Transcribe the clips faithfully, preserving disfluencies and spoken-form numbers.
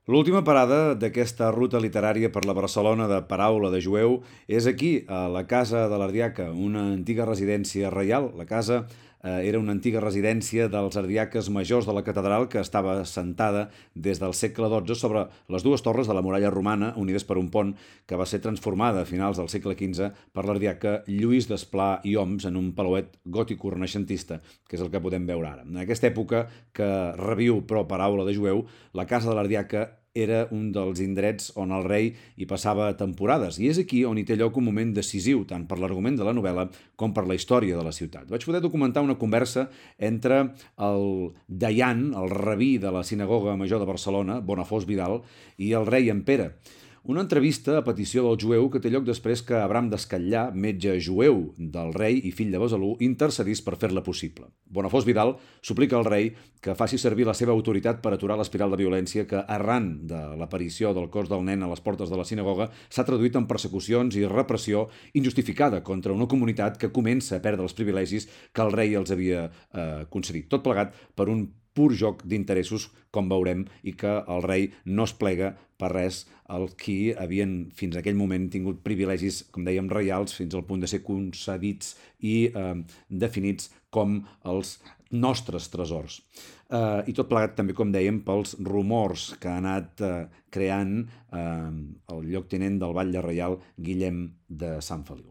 L'última parada d'aquesta ruta literària per la Barcelona de paraula de jueu és aquí, a la Casa de l'Ardiaca, una antiga residència reial. La casa eh, era una antiga residència dels ardiaques majors de la catedral que estava assentada des del segle dotze sobre les dues torres de la muralla romana unides per un pont que va ser transformada a finals del segle quinze per l'ardiaca Lluís d'Esplà i Oms en un palauet gòtic-renaixentista, que és el que podem veure ara. En aquesta època que reviu, però, paraula de jueu, la Casa de l'Ardiaca era un dels indrets on el rei hi passava temporades, i és aquí on hi té lloc un moment decisiu, tant per l'argument de la novel·la com per la història de la ciutat. Vaig poder documentar una conversa entre el Dayan, el rabí de la Sinagoga Major de Barcelona, Bonafós Vidal, i el rei en Pere. Una entrevista a petició del jueu que té lloc després que Abram d'Escatllà, metge jueu del rei i fill de Besalú, intercedís per fer-la possible. Bonafós Vidal suplica al rei que faci servir la seva autoritat per aturar l'espiral de violència que, arran de l'aparició del cos del nen a les portes de la sinagoga, s'ha traduït en persecucions i repressió injustificada contra una comunitat que comença a perdre els privilegis que el rei els havia eh, concedit. Tot plegat per un pur joc d'interessos, com veurem, i que el rei no es plega per res als qui havien fins a aquell moment tingut privilegis, com dèiem, reials, fins al punt de ser concedits i eh, definits com els nostres tresors. Eh, I tot plegat també, com dèiem, pels rumors que ha anat eh, creant eh, el lloctinent del batlle reial Guillem de Sant Feliu.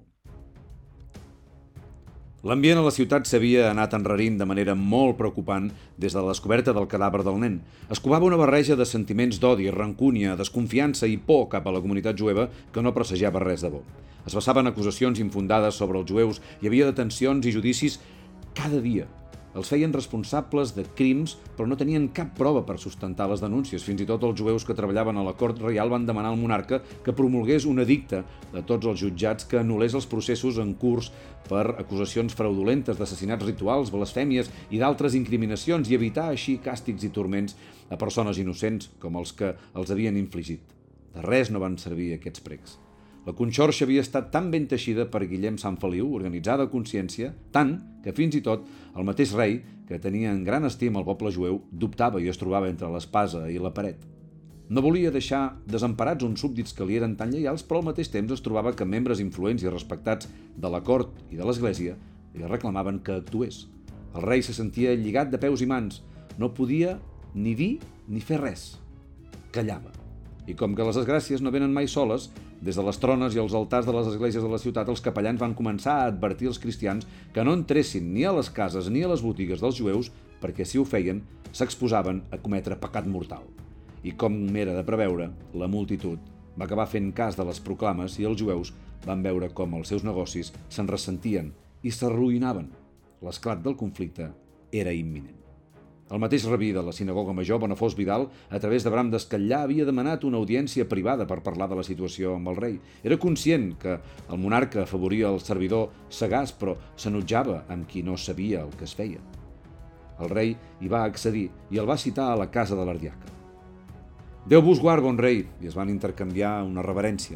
L'ambient a la ciutat s'havia anat enrarint de manera molt preocupant des de la descoberta del cadàver del nen. Es covava una barreja de sentiments d'odi, rancúnia, desconfiança i por cap a la comunitat jueva que no pressagiava res de bo. Es passaven acusacions infundades sobre els jueus, hi havia detencions i judicis cada dia. Els feien responsables de crims, però no tenien cap prova per sustentar les denúncies. Fins i tot els jueus que treballaven a la cort reial van demanar al monarca que promulgués un edicte a tots els jutjats que anul·lés els processos en curs per acusacions fraudulentes d'assassinats rituals, blasfèmies i d'altres incriminacions, i evitar així càstigs i turments a persones innocents com els que els havien infligit. De res no van servir aquests precs. La conxorxa havia estat tan ben teixida per Guillem Sant Feliu, organitzada a consciència, tant que fins i tot el mateix rei, que tenia en gran estima el poble jueu, dubtava i es trobava entre l'espasa i la paret. No volia deixar desemparats uns súbdits que li eren tan lleials, però al mateix temps es trobava que membres influents i respectats de la cort i de l'església li reclamaven que actués. El rei se sentia lligat de peus i mans, no podia ni dir ni fer res. Callava. I com que les desgràcies no venen mai soles, des de les trones i els altars de les esglésies de la ciutat, els capellans van començar a advertir els cristians que no entressin ni a les cases ni a les botigues dels jueus, perquè si ho feien, s'exposaven a cometre pecat mortal. I com era de preveure, la multitud va acabar fent cas de les proclames i els jueus van veure com els seus negocis se'n ressentien i s'arruïnaven. L'esclat del conflicte era imminent. El mateix rabí de la Sinagoga Major, Bonafós Vidal, a través d'Abram d'Escatllà, havia demanat una audiència privada per parlar de la situació amb el rei. Era conscient que el monarca afavoria el servidor sagaç, però s'enutjava amb qui no sabia el que es feia. El rei hi va accedir i el va citar a la casa de l'Ardiaca. «Déu vos guard, bon rei», i es van intercanviar una reverència.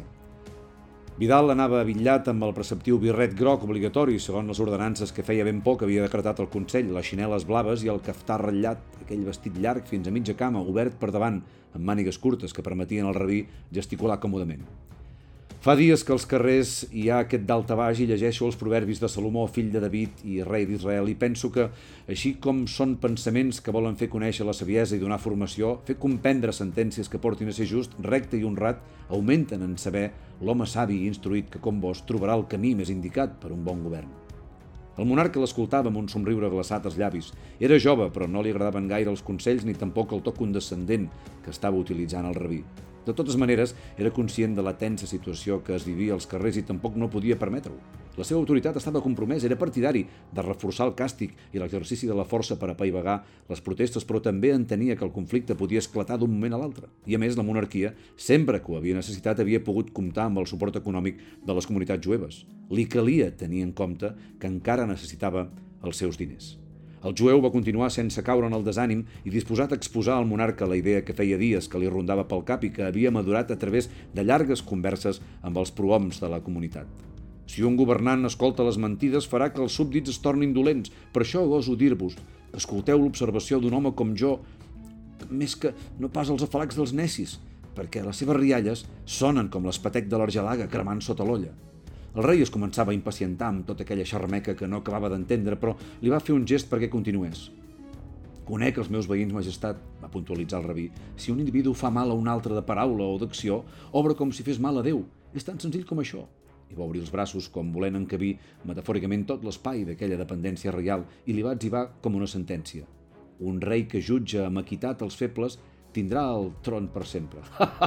Vidal anava abitllat amb el preceptiu birret groc obligatori, segons les ordenances que feia ben poc havia decretat el Consell, les xineles blaves i el caftà ratllat, aquell vestit llarg fins a mitja cama, obert per davant, amb mànigues curtes que permetien al rabí gesticular còmodament. Fa dies que als carrers hi ha aquest daltabaix i llegeixo els proverbis de Salomó, fill de David i rei d'Israel, i penso que, així com són pensaments que volen fer conèixer la saviesa i donar formació, fer comprendre sentències que portin a ser just, recte i honrat, augmenten en saber l'home savi i instruït que, com vos, trobarà el camí més indicat per un bon govern. El monarca l'escoltava amb un somriure glaçat als llavis. Era jove, però no li agradaven gaire els consells ni tampoc el to condescendent que estava utilitzant el rabí. De totes maneres, era conscient de la tensa situació que es vivia als carrers i tampoc no podia permetre-ho. La seva autoritat estava compromesa, era partidari de reforçar el càstig i l'exercici de la força per apaivagar les protestes, però també entenia que el conflicte podia esclatar d'un moment a l'altre. I a més, la monarquia, sempre que ho havia necessitat, havia pogut comptar amb el suport econòmic de les comunitats jueves. Li calia tenir en compte que encara necessitava els seus diners. El jueu va continuar sense caure en el desànim i disposat a exposar al monarca la idea que feia dies que li rondava pel cap i que havia madurat a través de llargues converses amb els prohoms de la comunitat. Si un governant escolta les mentides, farà que els súbdits es tornin dolents. Per això goso dir-vos, escolteu l'observació d'un home com jo, més que no pas els afalacs dels necis, perquè les seves rialles sonen com l'espatec de l'argelaga cremant sota l'olla. El rei es començava a impacientar amb tota aquella xarmeca que no acabava d'entendre, però li va fer un gest perquè continués. «Conec els meus veïns, majestat», va puntualitzar el rabí. «Si un individu fa mal a un altre de paraula o d'acció, obra com si fes mal a Déu. És tan senzill com això». I va obrir els braços com volent encabir metafòricament tot l'espai d'aquella dependència reial i li va etzibar com una sentència. «Un rei que jutja amb equitat els febles tindrà el tron per sempre».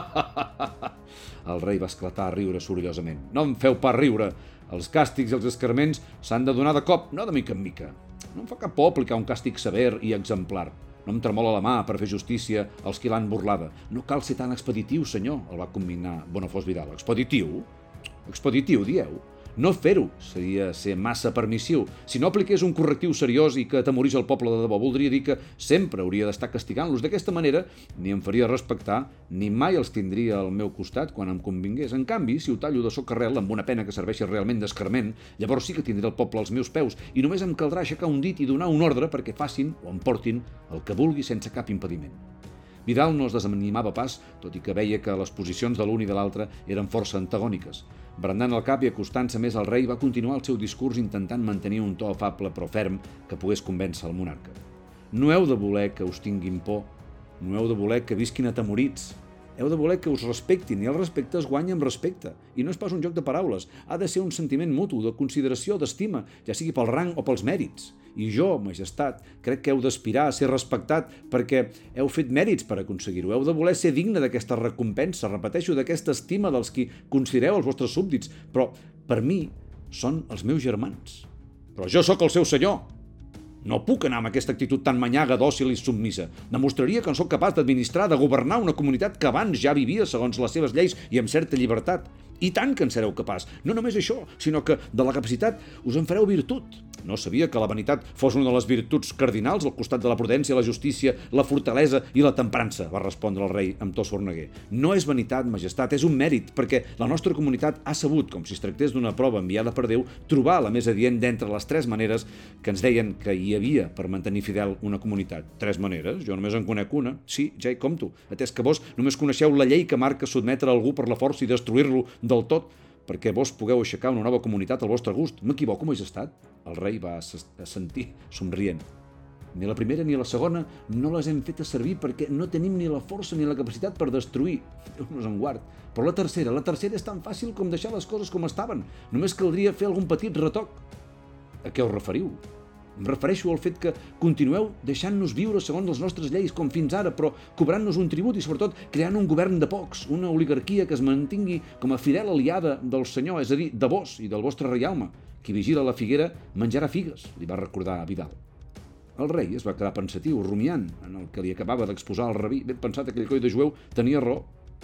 El rei va esclatar a riure sorollosament. «No em feu pas riure! Els càstigs i els escarments s'han de donar de cop, no de mica en mica. No em fa cap por aplicar un càstig sever i exemplar. No em tremola la mà per fer justícia als qui l'han burlada. No cal ser tan expeditiu, senyor», el va comminar Bonafós Vidal. «Expeditiu? Expeditiu, dieu? No fer-ho seria ser massa permissiu. Si no apliqués un correctiu seriós i que atemorís el poble de debò, voldria dir que sempre hauria d'estar castigant-los. D'aquesta manera ni em faria respectar ni mai els tindria al meu costat quan em convingués. En canvi, si ho tallo de socarrel amb una pena que serveixi realment d'escarment, llavors sí que tindré el poble als meus peus i només em caldrà aixecar un dit i donar un ordre perquè facin o emportin el que vulgui sense cap impediment». Vidal no es desanimava pas, tot i que veia que les posicions de l'un i de l'altre eren força antagòniques. Brandant el cap i acostant-se més al rei, va continuar el seu discurs intentant mantenir un to afable però ferm que pogués convèncer el monarca. «No heu de voler que us tinguin por, no heu de voler que visquin atemorits. Heu de voler que us respectin i el respecte es guanya amb respecte. I no és pas un joc de paraules, ha de ser un sentiment mutu, de consideració, d'estima, ja sigui pel rang o pels mèrits. I jo, majestat, crec que heu d'aspirar a ser respectat perquè heu fet mèrits per aconseguir-ho. Heu de voler ser digne d'aquesta recompensa, repeteixo, d'aquesta estima dels qui considereu els vostres súbdits. Però, per mi, són els meus germans. Però jo sóc el seu senyor. No puc anar amb aquesta actitud tan manyaga, dòcil i submissa. Demostraria que en sóc capaç d'administrar, de governar una comunitat que abans ja vivia segons les seves lleis i amb certa llibertat. I tant que en sereu capaç. No només això, sinó que de la capacitat us en fareu virtut. No sabia que la vanitat fos una de les virtuts cardinals al costat de la prudència, la justícia, la fortalesa i la temprança, va respondre el rei amb to sorneguer. No és vanitat, majestat, és un mèrit, perquè la nostra comunitat ha sabut, com si es tractés d'una prova enviada per Déu, trobar la més adient d'entre les tres maneres que ens deien que hi havia per mantenir fidel una comunitat. Tres maneres? Jo només en conec una. Sí, ja hi compto, atès que vos només coneixeu la llei que marca sotmetre algú per la força i destruir-lo del tot, perquè vos pugueu aixecar una nova comunitat al vostre gust. M'equivoco, majestat? El rei va assentir, somrient. Ni la primera ni la segona no les hem fetes servir perquè no tenim ni la força ni la capacitat per destruir. Déu-nos en guard. Però la tercera, la tercera és tan fàcil com deixar les coses com estaven. Només caldria fer algun petit retoc. A què us referiu? Em refereixo al fet que continueu deixant-nos viure segons les nostres lleis com fins ara, però cobrant-nos un tribut i sobretot creant un govern de pocs, una oligarquia que es mantingui com a fidel aliada del senyor, és a dir, de vos i del vostre reialme. Qui vigila la figuera menjarà figues, li va recordar a Vidal. El rei es va quedar pensatiu, rumiant en el que li acabava d'exposar el rabí. Ben pensat, aquell coi de jueu tenia raó.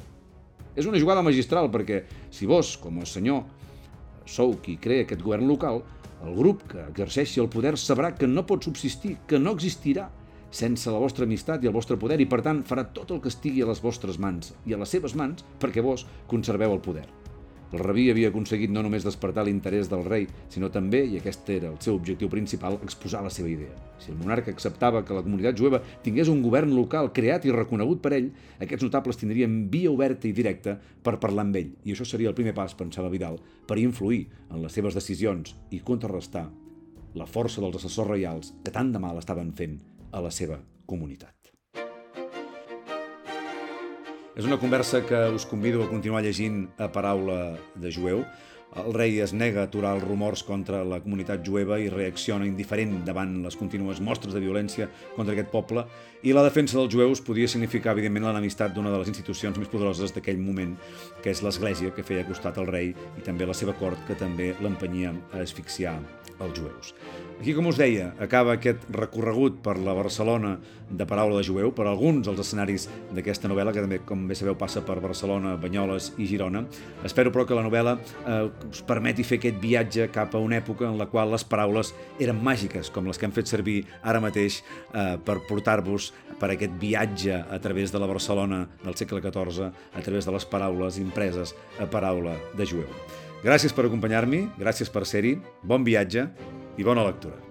És una jugada magistral perquè si vos, com a senyor, sou qui crea aquest govern local, el grup que exerceixi el poder sabrà que no pot subsistir, que no existirà sense la vostra amistat i el vostre poder i, per tant, farà tot el que estigui a les vostres mans i a les seves mans perquè vos conserveu el poder. El rabí havia aconseguit no només despertar l'interès del rei, sinó també, i aquest era el seu objectiu principal, exposar la seva idea. Si el monarca acceptava que la comunitat jueva tingués un govern local creat i reconegut per ell, aquests notables tindrien via oberta i directa per parlar amb ell. I això seria el primer pas, pensava Vidal, per influir en les seves decisions i contrarrestar la força dels assessors reials que tant de mal estaven fent a la seva comunitat. És una conversa que us convido a continuar llegint a Paraula de jueu. El rei es nega a aturar els rumors contra la comunitat jueva i reacciona indiferent davant les contínues mostres de violència contra aquest poble, i la defensa dels jueus podia significar, evidentment, l'enemistat d'una de les institucions més poderoses d'aquell moment, que és l'Església, que feia costat al rei, i també la seva cort, que també l'empenyia a asfixiar els jueus. Aquí, com us deia, acaba aquest recorregut per la Barcelona de Paraula de jueu, per alguns dels escenaris d'aquesta novel·la, que també, com bé sabeu, passa per Barcelona, Banyoles i Girona. Espero, però, que la novel·la eh, us permeti fer aquest viatge cap a una època en la qual les paraules eren màgiques, com les que hem fet servir ara mateix eh, per portar-vos per aquest viatge a través de la Barcelona del segle catorze, a través de les paraules impreses a Paraula de jueu. Gràcies per acompanyar-m'hi, gràcies per ser-hi, bon viatge i bona lectura.